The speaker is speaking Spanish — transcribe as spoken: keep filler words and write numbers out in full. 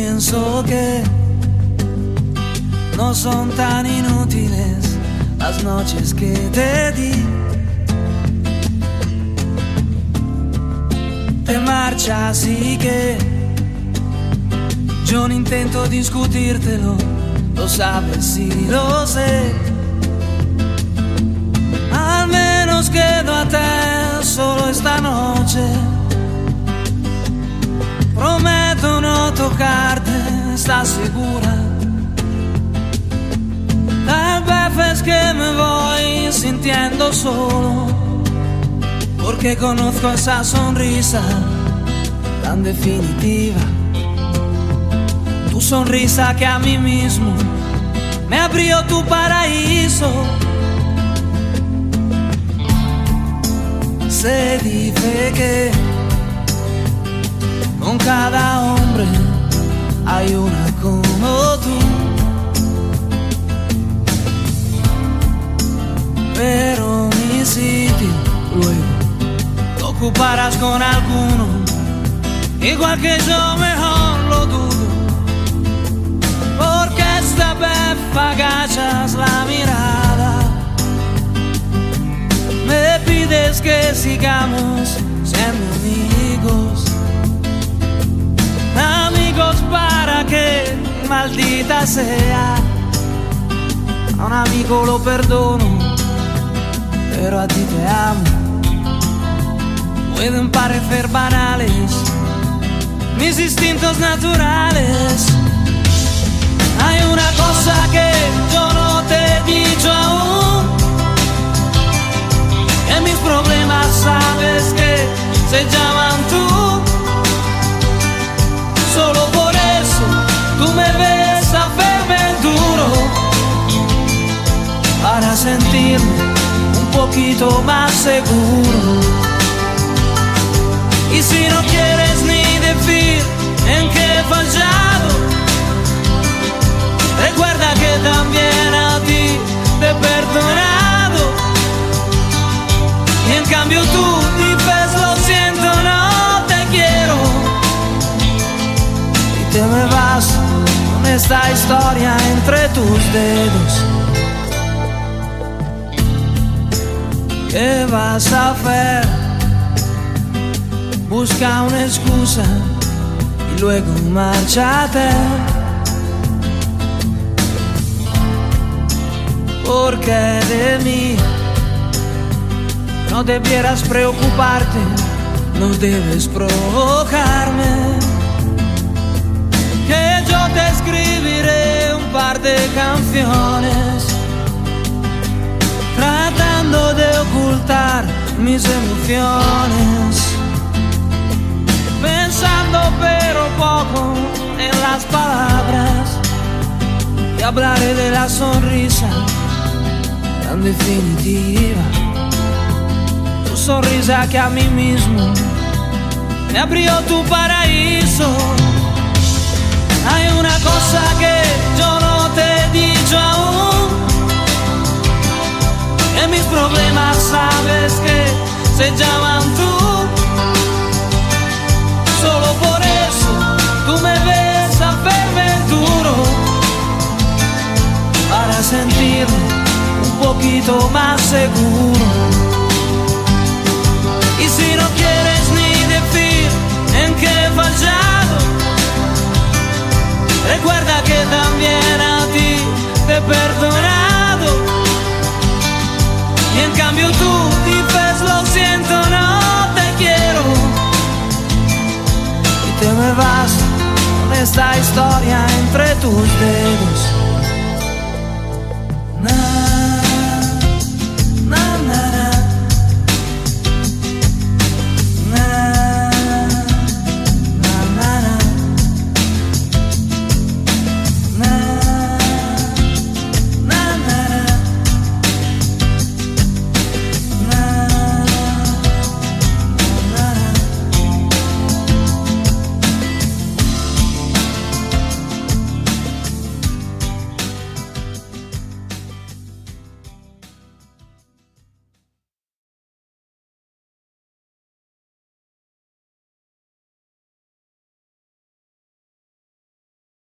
pienso que no son tan inútiles las noches que te di. Te marchas y que yo no intento discutírtelo, lo sabes y lo sé. Al menos quedo a te solo esta noche. Prometo no tocarte, ¿estás segura? Tal vez es que me voy sintiendo solo, porque conozco esa sonrisa tan definitiva. Tu sonrisa que a mí mismo me abrió tu paraíso. Se dice que con cada hombre hay una como tú, pero mi sitio luego lo ocuparás con alguno, igual que yo, mejor lo dudo, porque esta vez agachas la mirada, me pides que sigamos siendo amigos. Amigos para que, maldita sea, a un amigo lo perdono, pero a ti te amo. Pueden parecer banales mis instintos naturales. Hay una cosa que yo no te he dicho aún, que mis problemas sabes que se llaman tú. Solo por eso tú me ves hacerme duro, para sentirme un poquito más seguro. Y si no quieres ni decir en qué he fallado, recuerda que también a ti te he perdonado. Y en cambio tú dices lo siento, no te quiero, te me vas con esta historia entre tus dedos. ¿Qué vas a hacer? Busca una excusa y luego márchate, porque de mí no debieras preocuparte, no debes provocarme, que yo te escribiré un par de canciones, tratando de ocultar mis emociones, pensando pero poco en las palabras, y hablaré de la sonrisa tan definitiva, tu sonrisa que a mí mismo me abrió tu paraíso. Hay una cosa que yo no te he dicho aún, que mis problemas sabes que se llaman tú. Solo por eso tú me ves hacerme duro, para sentirme un poquito más seguro. Y si no quieres ni decir en qué he fallado, recuerda que también a ti te he perdonado. Y en cambio tú dices lo siento, no te quiero, y te me vas con esta historia entre tus dedos.